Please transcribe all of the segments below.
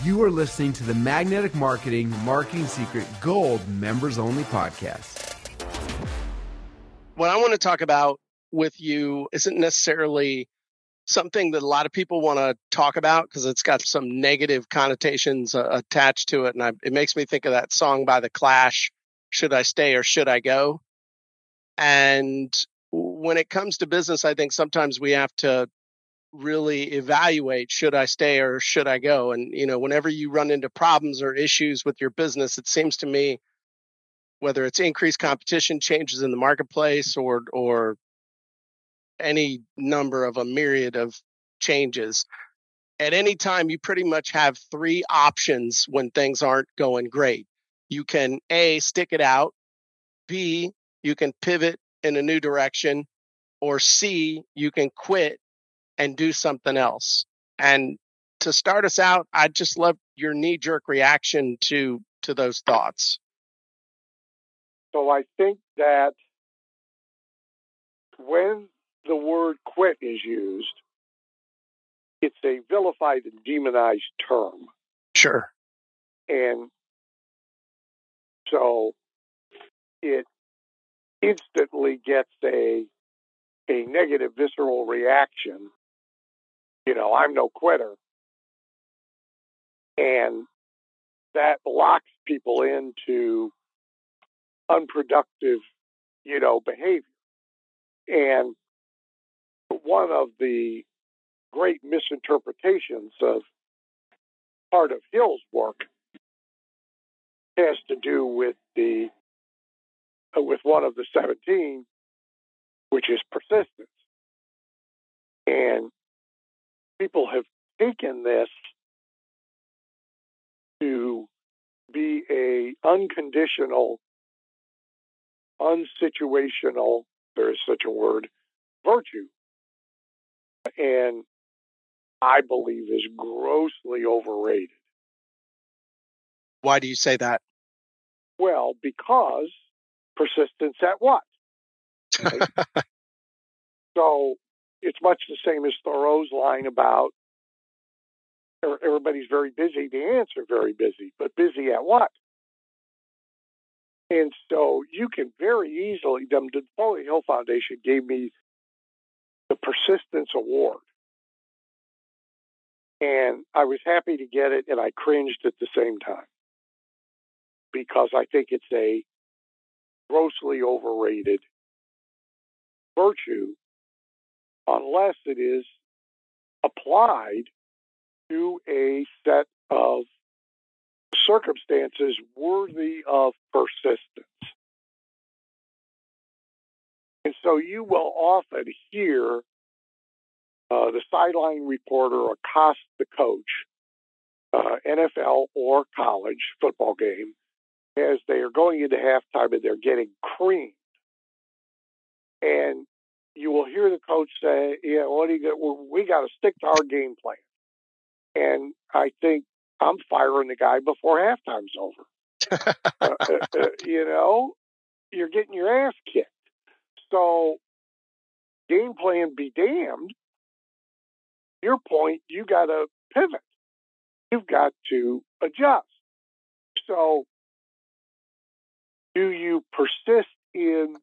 You are listening to the Magnetic Marketing Marketing Secret Gold Members Only podcast. What I want to talk about with you isn't necessarily something that a lot of people want to talk about because it's got some negative connotations attached to it. And it makes me think of that song by The Clash, Should I Stay or Should I Go? And when it comes to business, I think sometimes we have to really evaluate, should I stay or should I go? And, whenever you run into problems or issues with your business, it seems to me, whether it's increased competition, changes in the marketplace, or any number of a myriad of changes, at any time, you pretty much have three options when things aren't going great. You can A, stick it out. B, you can pivot in a new direction. Or C, you can quit and do something else. And to start us out, I'd just love your knee-jerk reaction to those thoughts. So I think that when the word quit is used, it's a vilified and demonized term. Sure. And so it instantly gets a negative visceral reaction. I'm no quitter. And that locks people into unproductive, behavior. And one of the great misinterpretations of part of Hill's work has to do with with one of the 17, which is persistence. And people have taken this to be a unconditional, unsituational, there is such a word, virtue. And I believe is grossly overrated. Why do you say that? Well, because persistence at what? Right? So it's much the same as Thoreau's line about everybody's very busy. The ants are very busy, but busy at what? And so you can very easily, the Napoleon Hill Foundation gave me the Persistence Award. And I was happy to get it, and I cringed at the same time. Because I think it's a grossly overrated virtue unless it is applied to a set of circumstances worthy of persistence. And so you will often hear the sideline reporter accost the coach, NFL or college football game, as they are going into halftime and they're getting creamed. And you will hear the coach say, "Yeah, what do you got? We got to stick to our game plan." And I think I'm firing the guy before halftime's over. You're getting your ass kicked. So game plan be damned. Your point, you got to pivot. You've got to adjust. So do you persist in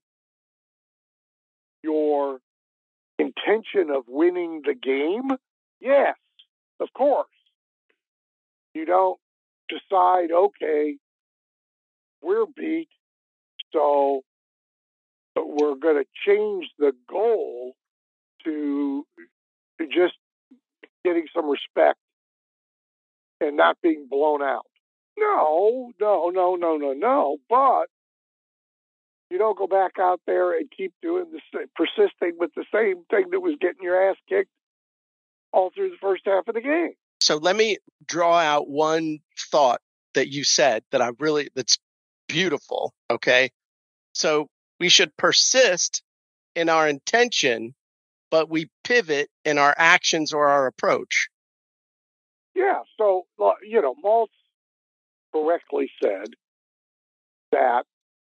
your intention of winning the game? Yes, of course. You don't decide, okay, we're beat, so we're going to change the goal to just getting some respect and not being blown out. No. But you don't go back out there and keep doing persisting with the same thing that was getting your ass kicked all through the first half of the game. So let me draw out one thought that you said that's beautiful. Okay. So we should persist in our intention, but we pivot in our actions or our approach. Yeah. So, Maltz correctly said that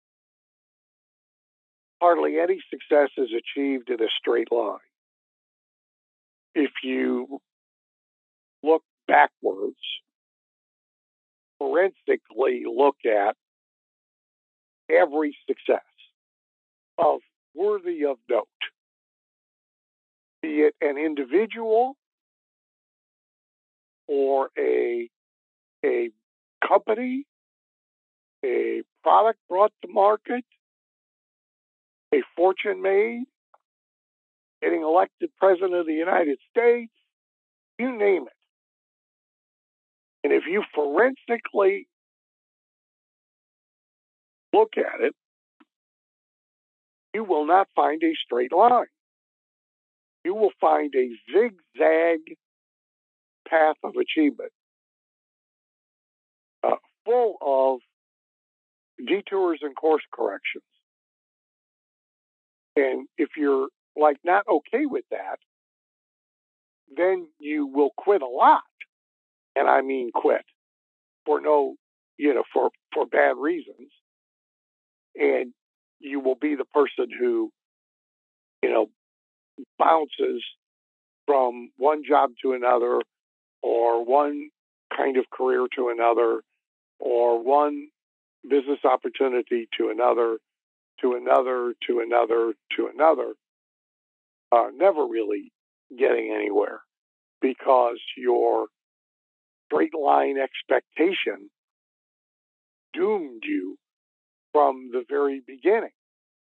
hardly any success is achieved in a straight line. If you look backwards forensically look at every success of worthy of note, be it an individual or a company, a product brought to market, a fortune made, getting elected president of the United States, you name it. And if you forensically look at it, you will not find a straight line. You will find a zigzag path of achievement, full of detours and course corrections. And if you're not okay with that, then you will quit a lot. And I mean quit for for bad reasons. And you will be the person who, bounces from one job to another, or one kind of career to another, or one business opportunity to another, to another, to another, to another, never really getting anywhere, because your straight line expectation doomed you from the very beginning.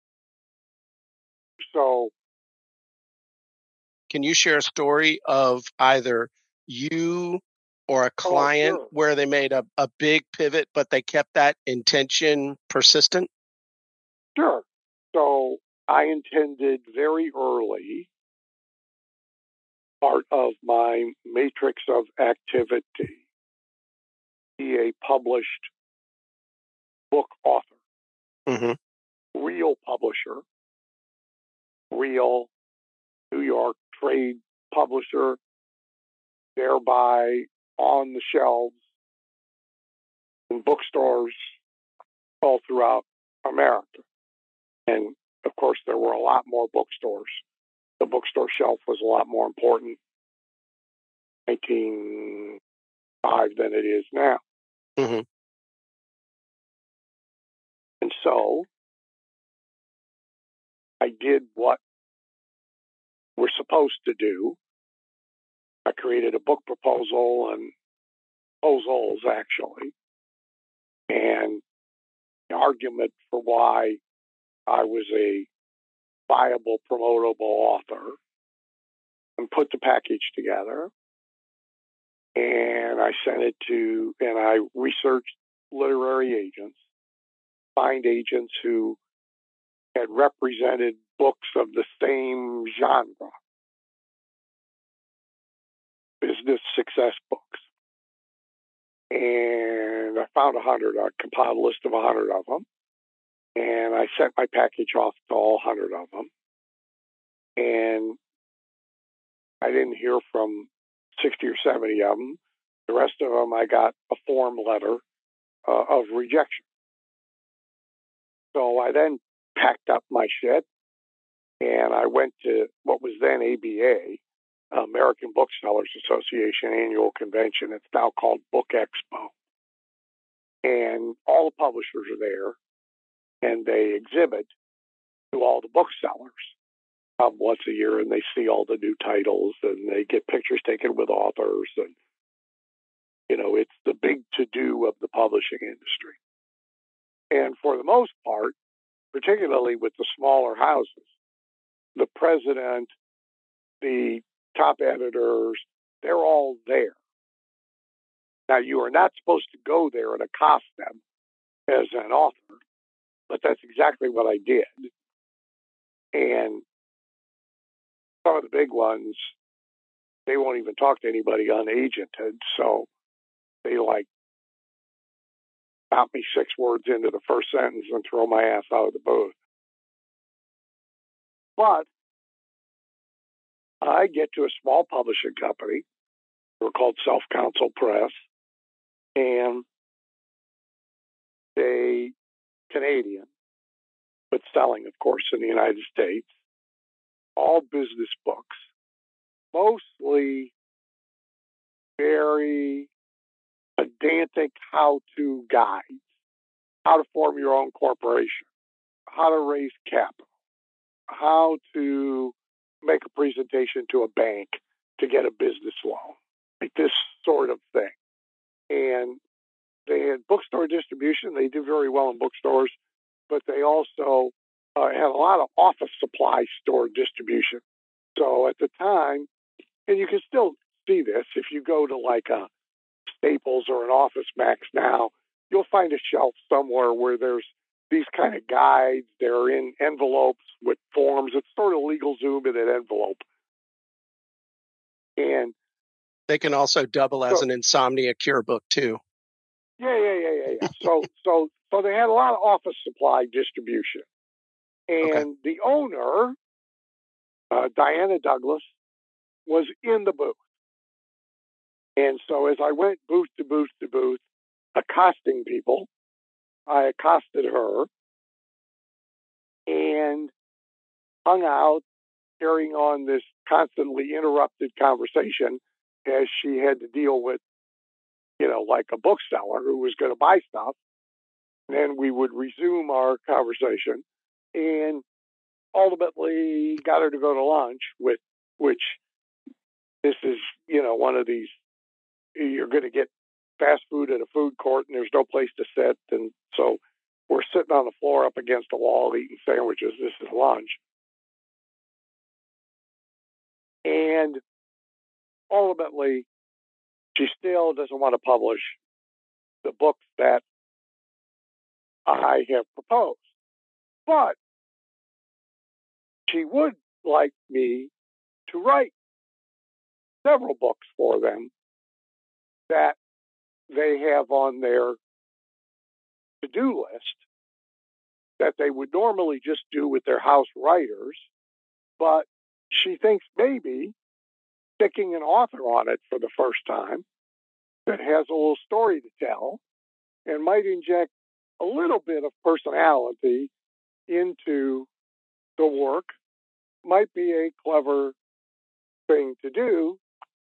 So, can you share a story of either you or a client where they made a big pivot, but they kept that intention persistent? Sure. So I intended very early, part of my matrix of activity, be a published book author, real publisher, real New York trade publisher, thereby on the shelves in bookstores all throughout America. And of course, there were a lot more bookstores. The bookstore shelf was a lot more important in 1905 than it is now. And so I did what we're supposed to do. I created a book proposal and proposals, actually, and the argument for why I was a viable, promotable author, and put the package together. And I sent it to, and I researched literary agents, find agents who had represented books of the same genre, business success books. And I found 100. I compiled a list of 100 of them. And I sent my package off to all 100 of them. And I didn't hear from 60 or 70 of them. The rest of them, I got a form letter of rejection. So I then packed up my shit, and I went to what was then ABA, American Booksellers Association annual convention. It's now called Book Expo. And all the publishers are there, and they exhibit to all the booksellers once a year, and they see all the new titles, and they get pictures taken with authors, and it's the big to-do of the publishing industry. And for the most part, particularly with the smaller houses, the president, the top editors, they're all there. Now, you are not supposed to go there and accost them as an author, but that's exactly what I did. And some of the big ones, they won't even talk to anybody unagented, so they stop me 6 words into the first sentence and throw my ass out of the booth. But I get to a small publishing company. We're called Self-Counsel Press. And they, Canadian, but selling, of course, in the United States, all business books, mostly very pedantic basic how-to guides, how to form your own corporation, how to raise capital, how to make a presentation to a bank to get a business loan, like this sort of thing. And they had bookstore distribution. They did very well in bookstores, but they also had a lot of office supply store distribution. So at the time, and you can still see this if you go to like a Staples or an Office Max now, you'll find a shelf somewhere where there's these kind of guides. They're in envelopes with forms. It's sort of LegalZoom in an envelope. And they can also double as an insomnia cure book too. Yeah. So they had a lot of office supply distribution. And the owner, Diana Douglas, was in the booth. And so as I went booth to booth to booth, accosting people, I accosted her and hung out, carrying on this constantly interrupted conversation as she had to deal with, like a bookseller who was going to buy stuff. And then we would resume our conversation and ultimately got her to go to lunch with, which this is, one of these, you're going to get fast food at a food court and there's no place to sit. And so we're sitting on the floor up against a wall eating sandwiches. This is lunch. And ultimately, she still doesn't want to publish the book that I have proposed. But she would like me to write several books for them that they have on their to-do list that they would normally just do with their house writers, but she thinks maybe sticking an author on it for the first time that has a little story to tell and might inject a little bit of personality into the work might be a clever thing to do.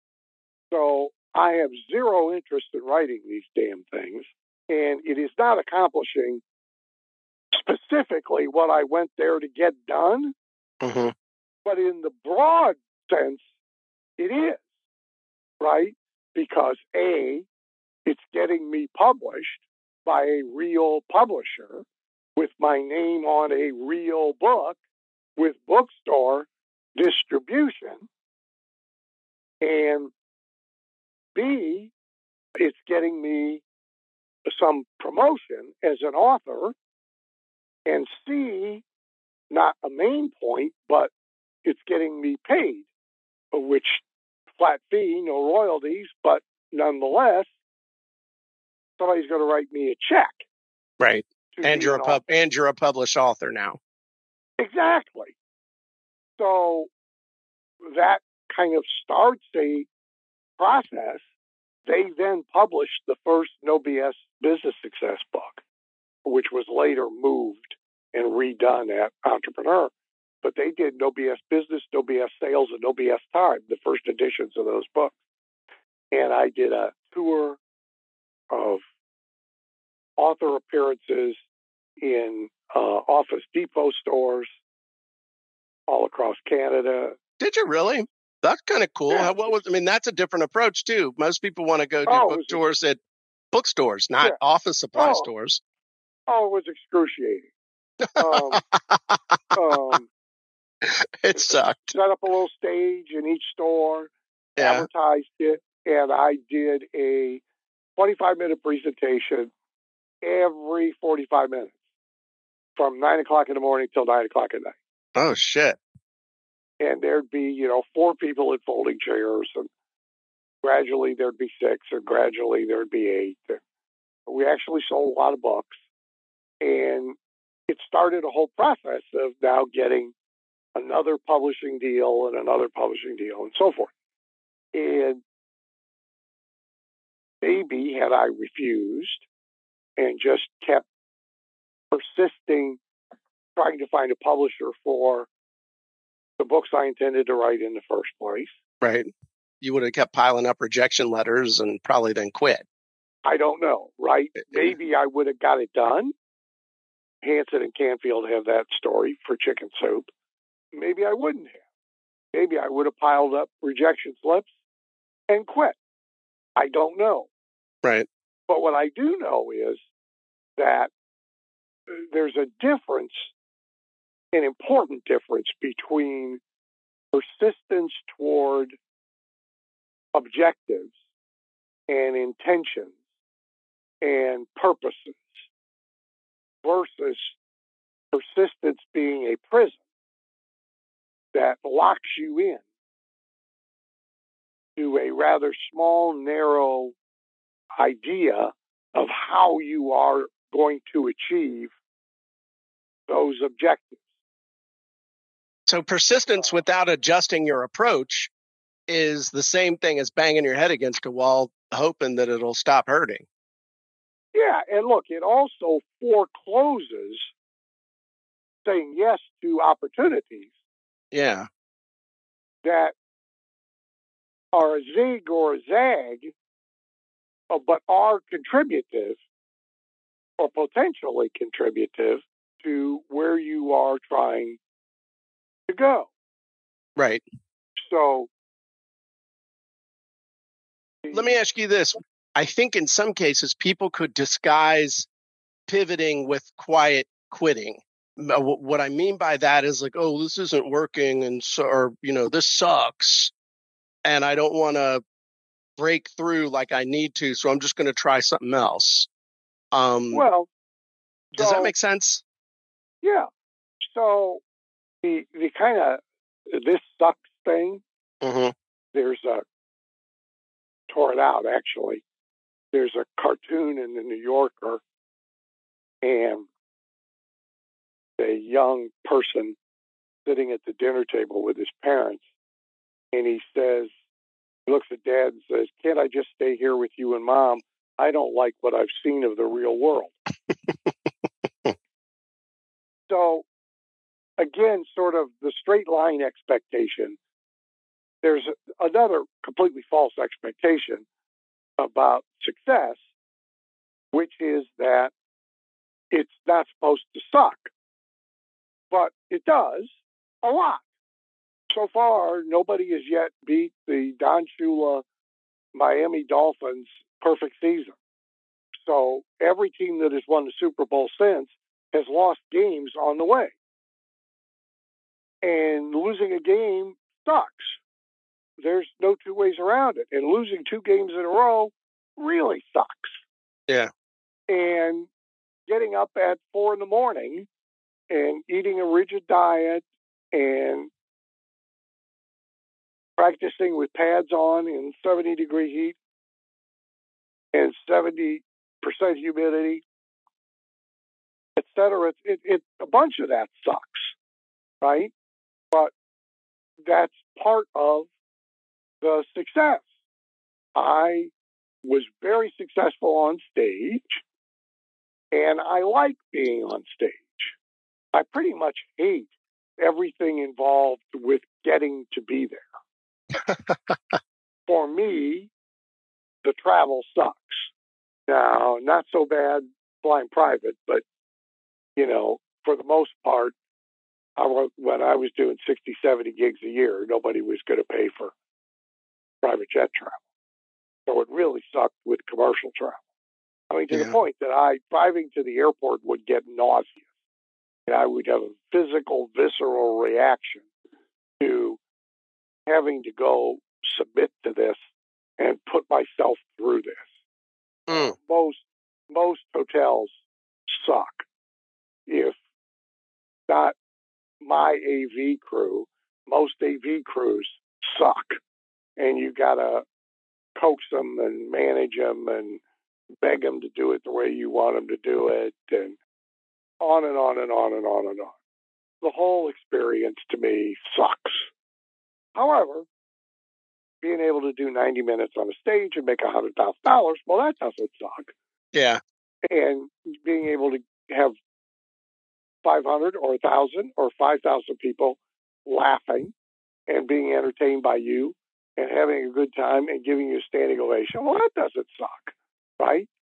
So I have zero interest in writing these damn things, and it is not accomplishing specifically what I went there to get done. Mm-hmm. But in the broad sense, it is, right? Because A, it's getting me published by a real publisher with my name on a real book with bookstore distribution. And B, it's getting me some promotion as an author. And C, not a main point, but it's getting me paid, which flat fee, no royalties, but nonetheless, somebody's going to write me a check. Right. And you're a published author now. Exactly. So that kind of starts a process. They then published the first No BS Business Success book, which was later moved and redone at Entrepreneur. But they did No BS Business, No BS Sales, and No BS Time, the first editions of those books. And I did a tour of author appearances in Office Depot stores all across Canada. Did you really? That's kind of cool. Yeah. That's a different approach too. Most people want to go do book tours at bookstores, not office supply stores. Oh, it was excruciating. It sucked. Set up a little stage in each store, advertised it, and I did a 25-minute presentation every 45 minutes from 9 o'clock in the morning till 9 o'clock at night. Oh, shit. And there'd be, 4 people in folding chairs, and gradually there'd be 6, and gradually there'd be 8. We actually sold a lot of books, and it started a whole process of now getting another publishing deal and another publishing deal and so forth. And maybe had I refused and just kept persisting, trying to find a publisher for the books I intended to write in the first place. Right. You would have kept piling up rejection letters and probably then quit. I don't know, right? Maybe I would have got it done. Hanson and Canfield have that story for chicken soup. Maybe I wouldn't have. Maybe I would have piled up rejection slips and quit. I don't know. Right. But what I do know is that there's a difference, an important difference between persistence toward objectives and intentions and purposes versus persistence being a prison that locks you in to a rather small, narrow idea of how you are going to achieve those objectives. So persistence without adjusting your approach is the same thing as banging your head against a wall, hoping that it'll stop hurting. Yeah, and look, it also forecloses saying yes to opportunities Yeah. that are a zig or a zag, but are contributive or potentially contributive to where you are trying to go. Right. So let me ask you this. I think in some cases people could disguise pivoting with quiet quitting. What I mean by that is like, oh, this isn't working, and so, or this sucks, and I don't want to break through like I need to, so I'm just going to try something else. Well, does that make sense? Yeah. So the kind of this sucks thing. Mm-hmm. There's tore it out actually. There's a cartoon in the New Yorker, and a young person sitting at the dinner table with his parents, and he looks at Dad and says, "Can't I just stay here with you and Mom? I don't like what I've seen of the real world." So, again, sort of the straight line expectation. There's another completely false expectation about success, which is that it's not supposed to suck. But it does a lot. So far, nobody has yet beat the Don Shula Miami Dolphins perfect season. So every team that has won the Super Bowl since has lost games on the way. And losing a game sucks. There's no two ways around it. And losing 2 games in a row really sucks. Yeah. And getting up at 4 a.m. and eating a rigid diet and practicing with pads on in 70-degree heat and 70% humidity, etc. A bunch of that sucks, right? But that's part of the success. I was very successful on stage, and I like being on stage. I pretty much hate everything involved with getting to be there. For me, the travel sucks. Now, not so bad flying private, but, for the most part, when I was doing 60, 70 gigs a year, nobody was going to pay for private jet travel. So it really sucked with commercial travel. I mean, to the point that driving to the airport would get nauseous. And I would have a physical, visceral reaction to having to go submit to this and put myself through this. Most hotels suck. If not my AV crew, most AV crews suck. And you got to coax them and manage them and beg them to do it the way you want them to do it, and on and on and on and on and on. The whole experience to me sucks. However, being able to do 90 minutes on a stage and make $100,000, well, that doesn't suck. Yeah. And being able to have 500 or 1,000 or 5,000 people laughing and being entertained by you and having a good time and giving you a standing ovation, well, that doesn't suck, right?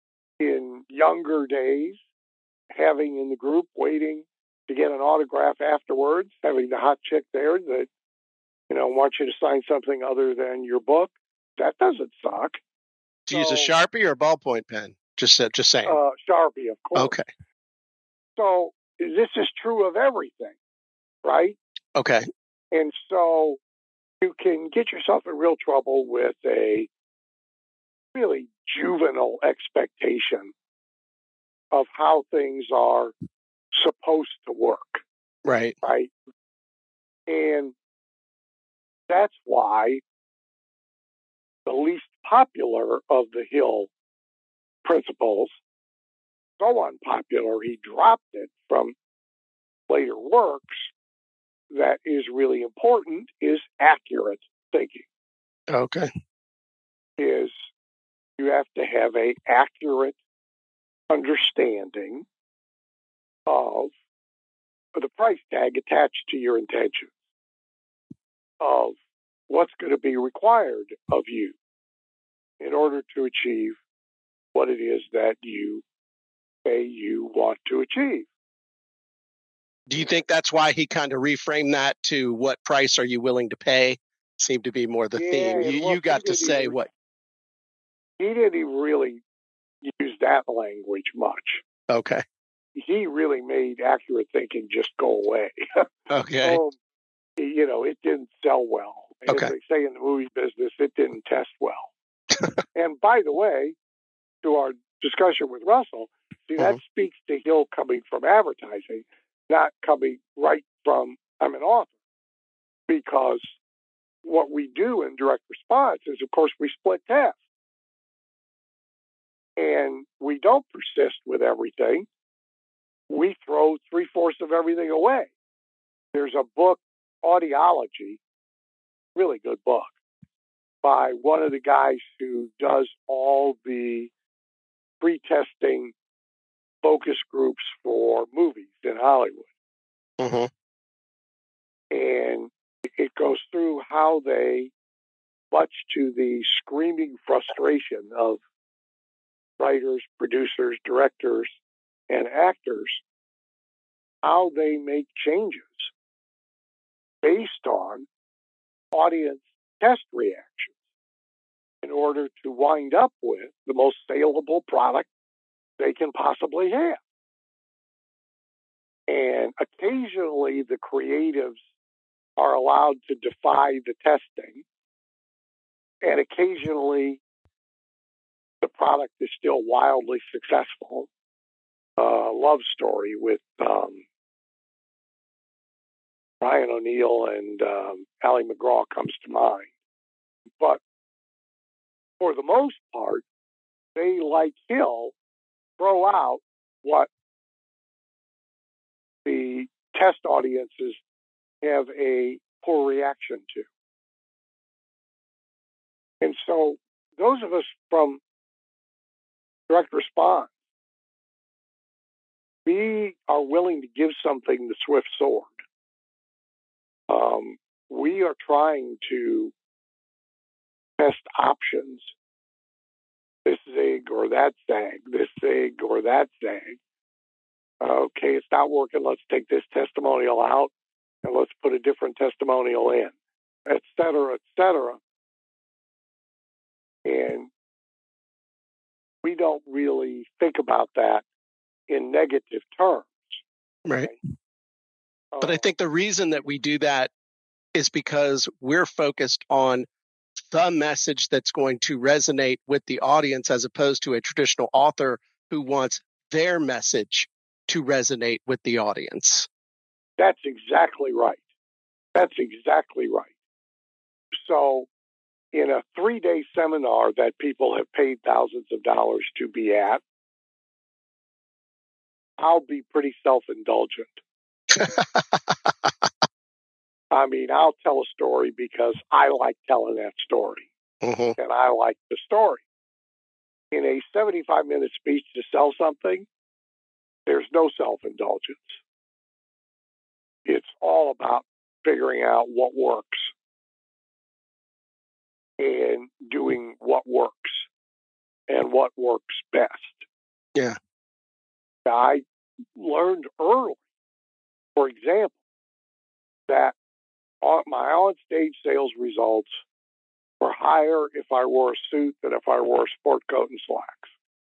in younger days, having in the group waiting to get an autograph afterwards, having the hot chick there that, wants you to sign something other than your book, that doesn't suck. Do you use a Sharpie or a ballpoint pen? Just saying. Sharpie, of course. Okay. So this is true of everything, right? Okay. And so you can get yourself in real trouble with a really juvenile expectation of how things are supposed to work. Right. Right. And that's why the least popular of the Hill principles, so unpopular, he dropped it from later works, that is really important, is accurate thinking. Okay. Is you have to have an accurate understanding of the price tag attached to your intentions, of what's going to be required of you in order to achieve what it is that you say you want to achieve. Do you think that's why he kind of reframed that to what price are you willing to pay? Seemed to be more the theme. You got to say what. He didn't even really use that language much. Okay. He really made accurate thinking just go away. Okay. It didn't sell well. Okay. As they say in the movie business, it didn't test well. And by the way, to our discussion with Russell, that speaks to Hill coming from advertising, not coming right from, I'm an author. Because what we do in direct response is, of course, we split tests. And we don't persist with everything. We throw 3/4 of everything away. There's a book, Audiology, really good book, by one of the guys who does all the pre-testing focus groups for movies in Hollywood. Mm-hmm. And it goes through how they, much to the screaming frustration of writers, producers, directors, and actors, how they make changes based on audience test reactions in order to wind up with the most saleable product they can possibly have. And occasionally the creatives are allowed to defy the testing, and occasionally the product is still wildly successful. Love Story with Ryan O'Neal and Ali MacGraw comes to mind. But for the most part, they, like Hill, throw out what the test audiences have a poor reaction to. And so those of us from direct response, we are willing to give something the swift sword. We are trying to test options. This zig or that zag, this zig or that zag. Okay, it's not working. Let's take this testimonial out and let's put a different testimonial in, et cetera, et cetera. And we don't really think about that in negative terms. Right. But I think the reason that we do that is because we're focused on the message that's going to resonate with the audience, as opposed to a traditional author who wants their message to resonate with the audience. That's exactly right. That's exactly right. So in a 3-day seminar that people have paid thousands of dollars to be at, I'll be pretty self-indulgent. I mean, I'll tell a story because I like telling that story. Mm-hmm. And I like the story. In a 75-minute speech to sell something, there's no self-indulgence. It's all about figuring out what works and doing what works and what works best. Yeah. I learned early, for example, that my on-stage sales results were higher if I wore a suit than if I wore a sport coat and slacks.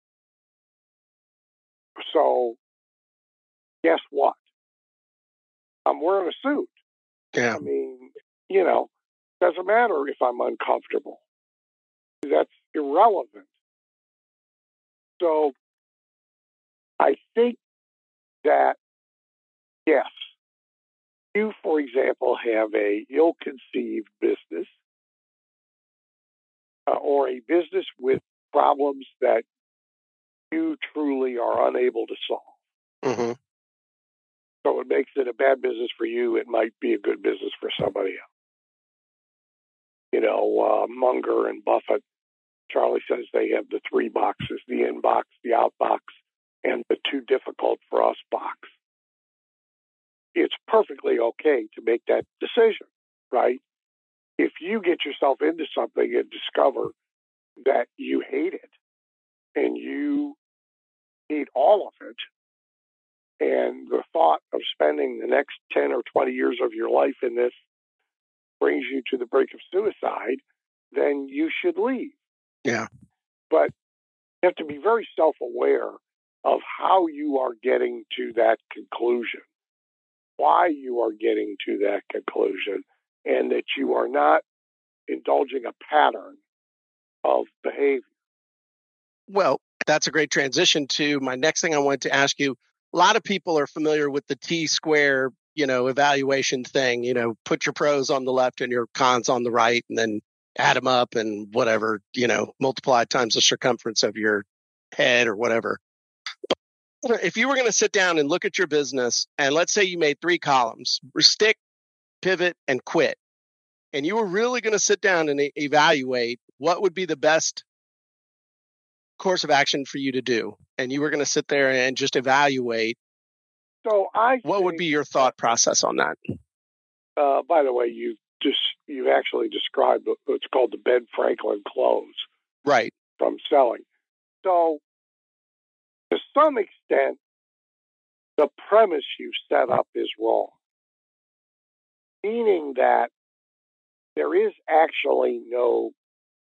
So, guess what? I'm wearing a suit. Yeah. I mean, doesn't matter if I'm uncomfortable. That's irrelevant. So, I think that, yes, you, for example, have a ill-conceived business or a business with problems that you truly are unable to solve. Mm-hmm. So it makes it a bad business for you. It might be a good business for somebody else. Munger and Buffett, Charlie says they have the 3 boxes, the in box, the out box, and the too difficult for us box. It's perfectly okay to make that decision, right? If you get yourself into something and discover that you hate it and you hate all of it, and the thought of spending the next 10 or 20 years of your life in this brings you to the brink of suicide, then you should leave. Yeah. But you have to be very self-aware of how you are getting to that conclusion, why you are getting to that conclusion, and that you are not indulging a pattern of behavior. Well, that's a great transition to my next thing I wanted to ask you. A lot of people are familiar with the T-square, evaluation thing, put your pros on the left and your cons on the right, and then add them up and whatever, multiply times the circumference of your head or whatever. But if you were going to sit down and look at your business, and let's say you made 3 columns, stick, pivot, and quit, and you were really going to sit down and evaluate what would be the best course of action for you to do, and you were going to sit there and just evaluate, so what would be your thought process on that? By the way, you actually described what's called the Ben Franklin close, right, from selling. So to some extent, the premise you set up is wrong, meaning that there is actually no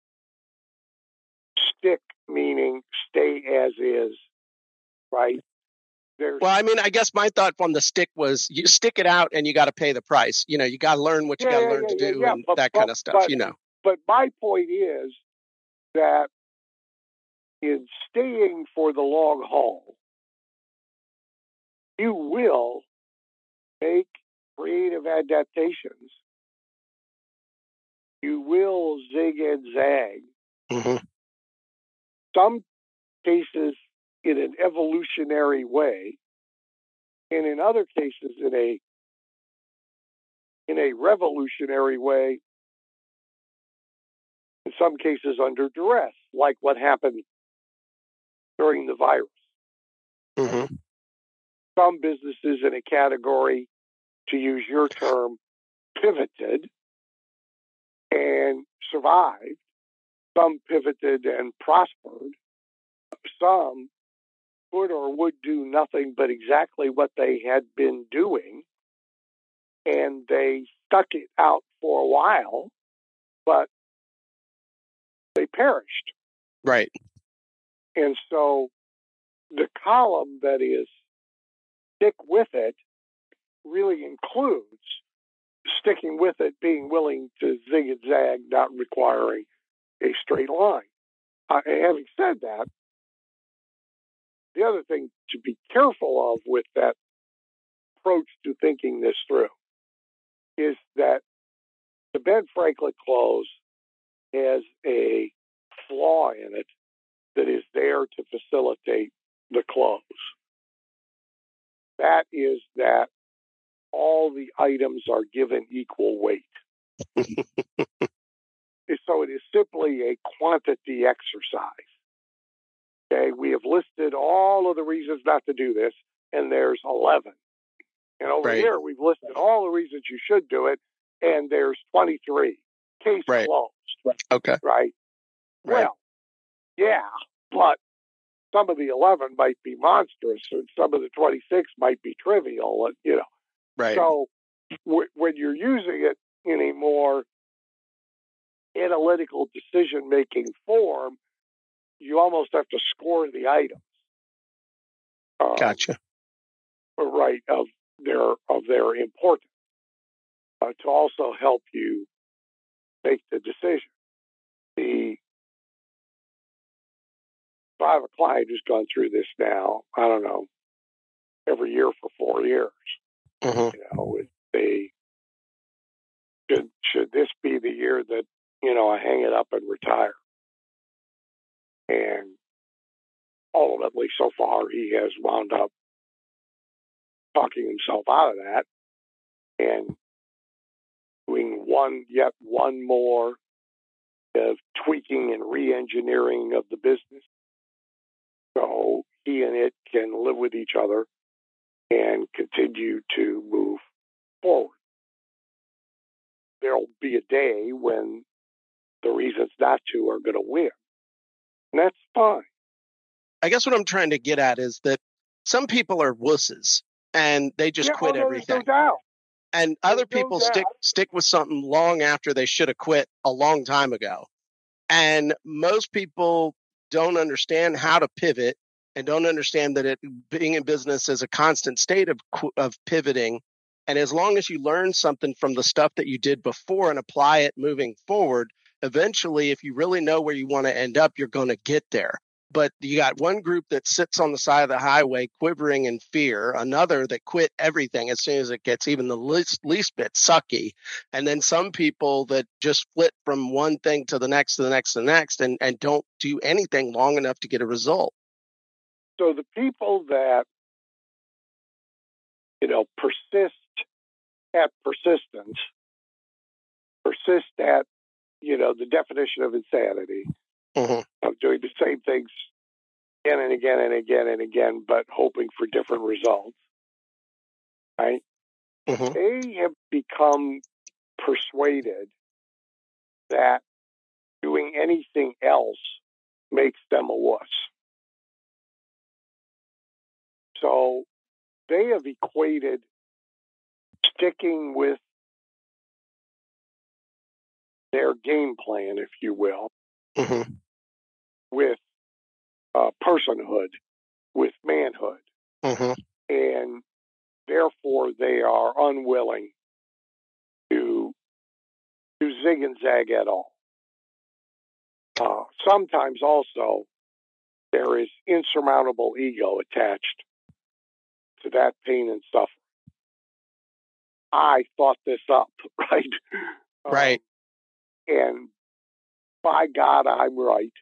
stick, meaning stay as is, right? Well, I mean, I guess my thought on the stick was you stick it out and you got to pay the price. You got to learn what you got to learn to do and that kind of stuff, But my point is that in staying for the long haul, you will make creative adaptations. You will zig and zag. Mm-hmm. Some cases in an evolutionary way, and in other cases in a revolutionary way, in some cases under duress, like what happened during the virus. Mm-hmm. Some businesses in a category, to use your term, pivoted and survived. Some pivoted and prospered. Some would or would do nothing but exactly what they had been doing, and they stuck it out for a while, but they perished. Right. And so the column that is stick with it really includes sticking with it, being willing to zig and zag, not requiring a straight line. Having said that, the other thing to be careful of with that approach to thinking this through is that the Ben Franklin close has a flaw in it that is there to facilitate the close. That is that all the items are given equal weight. So it is simply a quantity exercise. Okay, we have listed all of the reasons not to do this, and there's 11. And over here, we've listed all the reasons you should do it, and there's 23. Case closed. Okay. Right? Well, yeah, but some of the 11 might be monstrous, and some of the 26 might be trivial, Right. So when you're using it in a more analytical decision-making form, you almost have to score the items. Gotcha. Right, of their importance to also help you make the decision. I have a client who's gone through this now, I don't know, every year for 4 years. Mm-hmm. Should this be the year that, I hang it up and retire? And ultimately, so far, he has wound up talking himself out of that and doing yet one more of tweaking and re-engineering of the business so he and it can live with each other and continue to move forward. There'll be a day when the reasons not to are going to win, and that's fine. I guess what I'm trying to get at is that some people are wusses and they just quit everything. No doubt. And other people stick with something long after they should have quit a long time ago. And most people don't understand how to pivot and don't understand that being in business is a constant state of pivoting. And as long as you learn something from the stuff that you did before and apply it moving forward, eventually, if you really know where you want to end up, you're going to get there. But you got one group that sits on the side of the highway quivering in fear, another that quit everything as soon as it gets even the least bit sucky, and then some people that just flip from one thing to the next, to the next, to the next, and don't do anything long enough to get a result. So the people that, persist at persistence, persist at, the definition of insanity, of doing the same things again and again and again and again, but hoping for different results, right? They have become persuaded that doing anything else makes them a wuss. So they have equated sticking with their game plan, if you will, with personhood, with manhood. And therefore they are unwilling to zig and zag at all. Sometimes also there is insurmountable ego attached to that pain and suffering. I thought this up, right? Right. And by God, I'm right.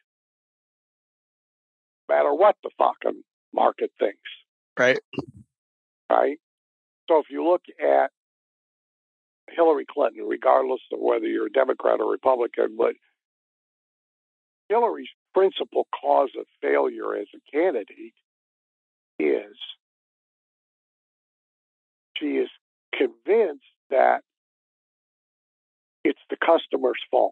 No matter what the fucking market thinks. Right. Right? So if you look at Hillary Clinton, regardless of whether you're a Democrat or Republican, but Hillary's principal cause of failure as a candidate is she is convinced that it's the customer's fault.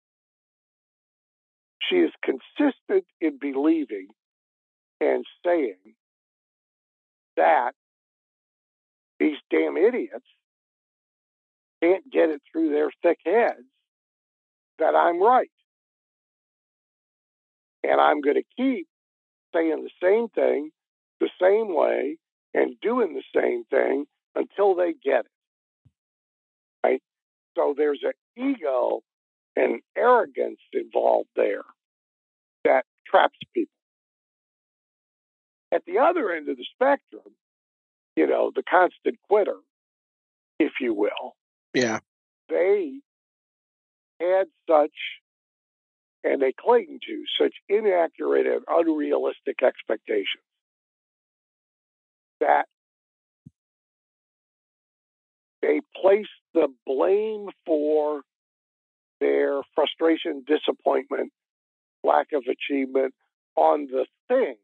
She is consistent in believing and saying that these damn idiots can't get it through their thick heads that I'm right. And I'm going to keep saying the same thing, the same way, and doing the same thing until they get it. Right? So there's an ego and arrogance involved there that traps people. At the other end of the spectrum, the constant quitter, if you will. Yeah. They had such, and they cling to such inaccurate and unrealistic expectations that they place the blame for their frustration, disappointment, lack of achievement on the thing,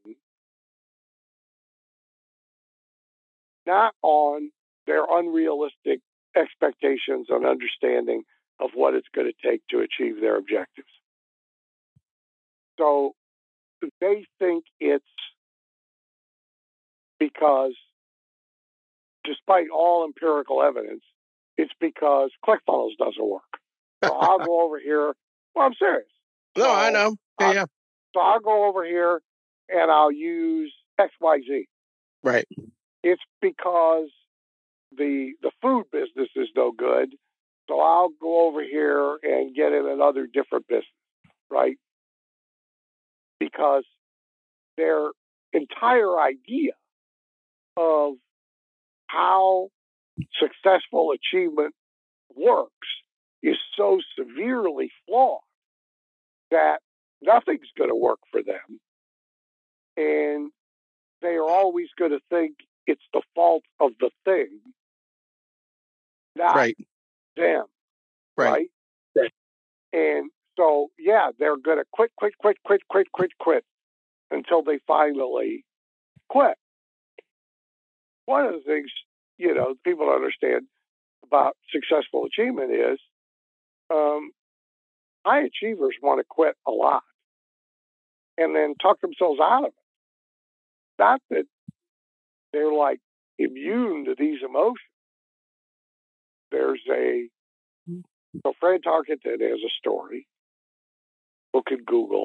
not on their unrealistic expectations and understanding of what it's going to take to achieve their objectives. So they think it's because, despite all empirical evidence, it's because ClickFunnels doesn't work. So I'll go over here. Well, I'm serious. No, So I know. Yeah. So I'll go over here and I'll use XYZ. Right. It's because the food business is no good. So I'll go over here and get in another different business, right? Because their entire idea of how successful achievement works is so severely flawed that nothing's going to work for them. And they are always going to think it's the fault of the thing, not Right. them. Right. And so, yeah, they're going to quit until they finally quit. One of the things, people don't understand about successful achievement is high achievers want to quit a lot and then talk themselves out of it. Not that they're like immune to these emotions. So Fred Tarkenton has a story. Look at Google.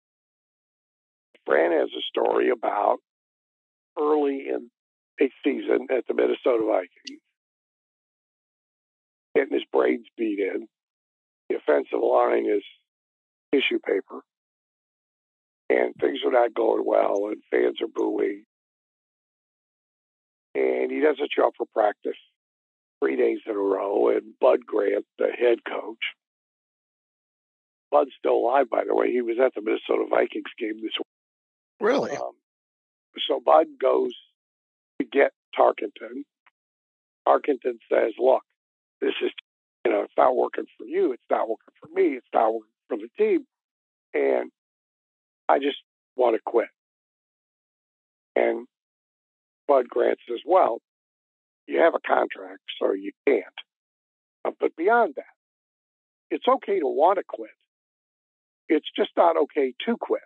Fran has a story about early in a season at the Minnesota Vikings, getting his brains beat in. The offensive line is tissue paper, and things are not going well, and fans are booing. And he doesn't show up for practice 3 days in a row, and Bud Grant, the head coach, Bud's still alive, by the way. He was at the Minnesota Vikings game this week. Really? So Bud goes to get Tarkenton. Tarkenton says, look, this is, it's not working for you. It's not working for me. It's not working for the team. And I just want to quit. And Bud Grant says, well, you have a contract, so you can't. But beyond that, it's okay to want to quit. It's just not okay to quit.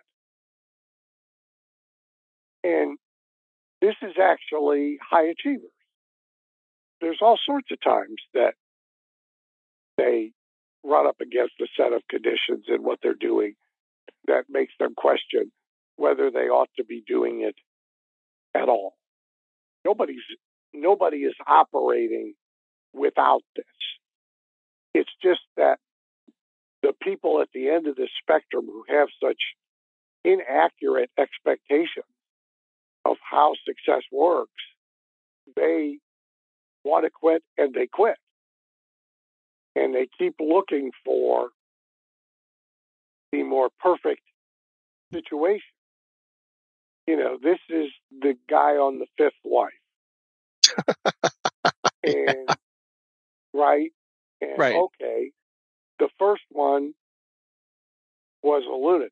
And this is actually high achievers. There's all sorts of times that they run up against a set of conditions in what they're doing that makes them question whether they ought to be doing it at all. Nobody is operating without this. It's just that the people at the end of the spectrum who have such inaccurate expectations of how success works, they want to quit and they quit. And they keep looking for the more perfect situation. This is the guy on the fifth wife. And, right? And, right. okay, the first one was a lunatic.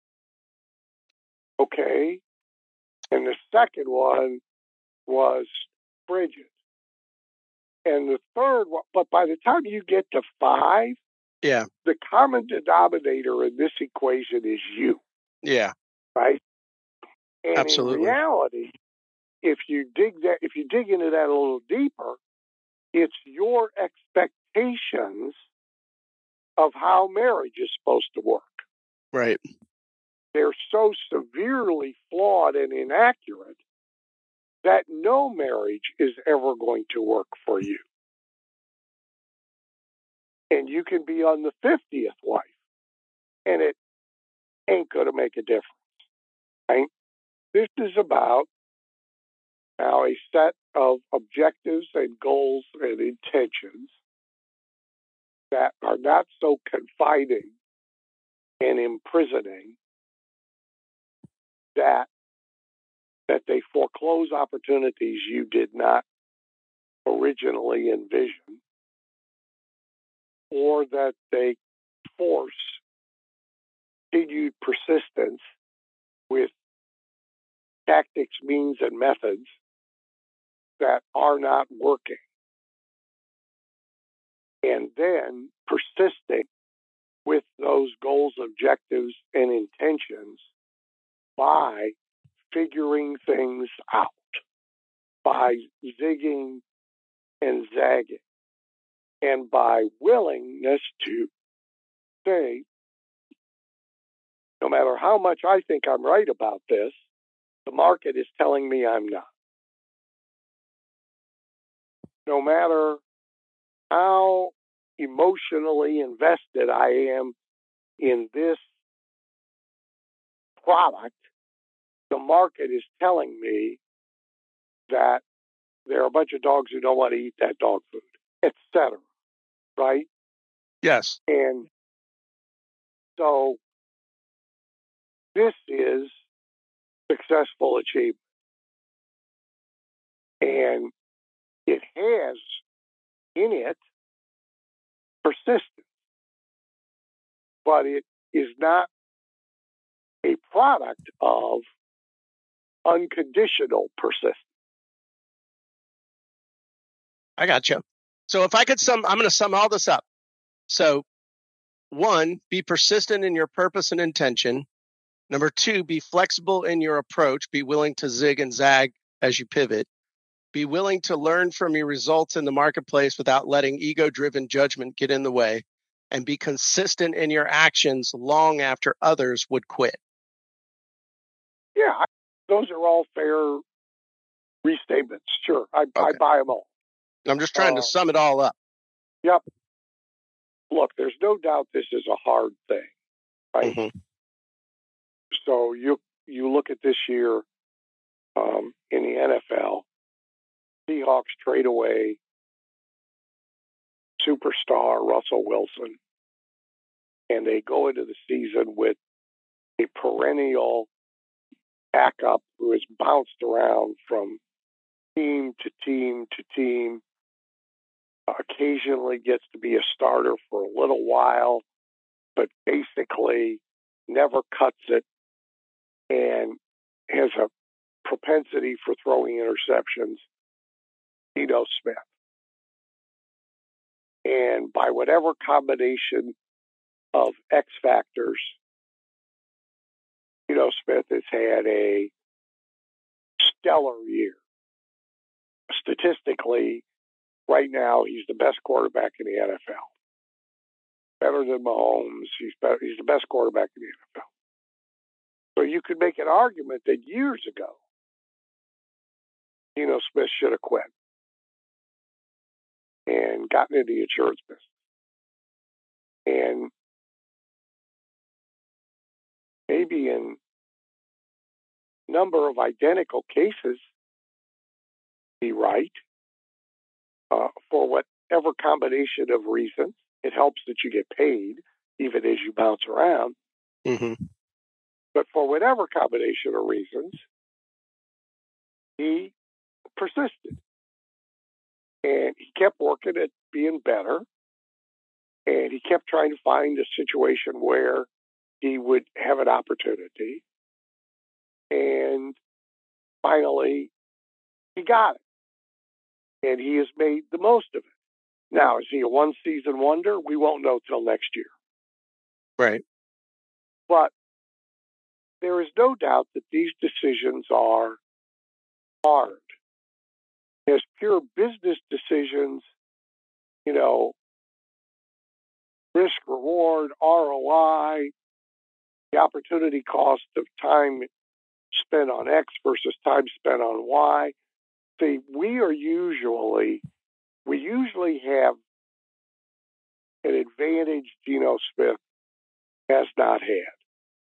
Okay. And the second one was frigid. And the third one, but by the time you get to 5, yeah, the common denominator in this equation is you. Yeah. Right? And absolutely. in reality, if you dig into that a little deeper, it's your expectations of how marriage is supposed to work. Right. They're so severely flawed and inaccurate that no marriage is ever going to work for you. And you can be on the 50th wife, and it ain't going to make a difference. Right? This is about now a set of objectives and goals and intentions that are not so confining and imprisoning that they foreclose opportunities you did not originally envision, or that they force continued persistence with tactics, means, and methods that are not working. And then persisting with those goals, objectives, and intentions by figuring things out, by zigging and zagging, and by willingness to say, no matter how much I think I'm right about this, the market is telling me I'm not. No matter how emotionally invested I am in this product, the market is telling me that there are a bunch of dogs who don't want to eat that dog food, etc. Right? Yes. And so this is successful achievement. And it has in it persistence, but it is not a product of unconditional persistence. I got you. So if I could I'm going to sum all this up. So 1, be persistent in your purpose and intention. Number 2, be flexible in your approach. Be willing to zig and zag as you pivot. Be willing to learn from your results in the marketplace without letting ego-driven judgment get in the way. And be consistent in your actions long after others would quit. Yeah, those are all fair restatements. Sure, I buy them all. I'm just trying to sum it all up. Yep. Look, there's no doubt this is a hard thing, right? Mm-hmm. So you look at this year in the NFL, Seahawks trade away superstar Russell Wilson, and they go into the season with a perennial backup who has bounced around from team to team to team, occasionally gets to be a starter for a little while, but basically never cuts it and has a propensity for throwing interceptions, Geno Smith. And by whatever combination of X factors, Geno Smith has had a stellar year. Statistically, right now, he's the best quarterback in the NFL. Better than Mahomes. He's the best quarterback in the NFL. So you could make an argument that years ago, Geno Smith should have quit and gotten into the insurance business. And maybe in a number of identical cases, be right for whatever combination of reasons. It helps that you get paid even as you bounce around. Mm-hmm. But for whatever combination of reasons, he persisted. And he kept working at being better. And he kept trying to find a situation where he would have an opportunity. And finally, he got it. And he has made the most of it. Now, is he a one-season wonder? We won't know till next year. Right. But there is no doubt that these decisions are hard. As pure business decisions, risk, reward, ROI, the opportunity cost of time spent on X versus time spent on Y. See, we usually have an advantage Geno Smith has not had.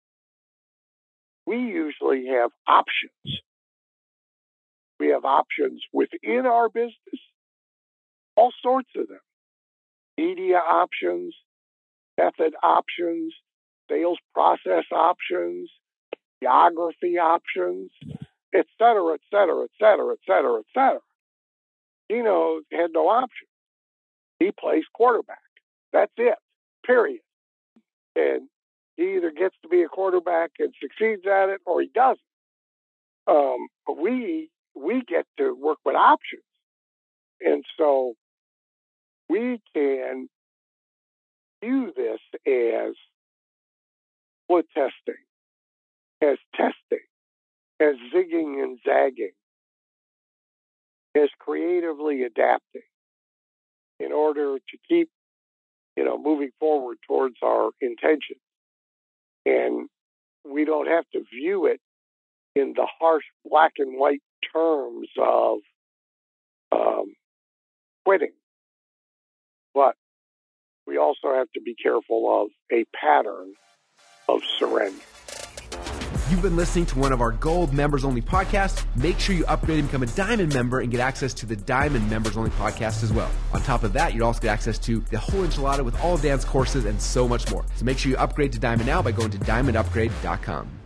We usually have options. We have options within our business, all sorts of them. Media options, method options, sales process options, geography options, et cetera, et cetera, et cetera, et cetera, et cetera. Geno had no option. He plays quarterback. That's it, period. And he either gets to be a quarterback and succeeds at it or he doesn't. But we get to work with options. And so we can view this as split testing. as testing, as zigging and zagging, as creatively adapting in order to keep, moving forward towards our intention. And we don't have to view it in the harsh black and white terms of quitting. But we also have to be careful of a pattern of surrender. You've been listening to one of our Gold Members Only podcasts. Make sure you upgrade and become a Diamond member and get access to the Diamond Members Only podcast as well. On top of that, you'd also get access to the whole enchilada with all Dan's courses and so much more. So make sure you upgrade to Diamond now by going to diamondupgrade.com.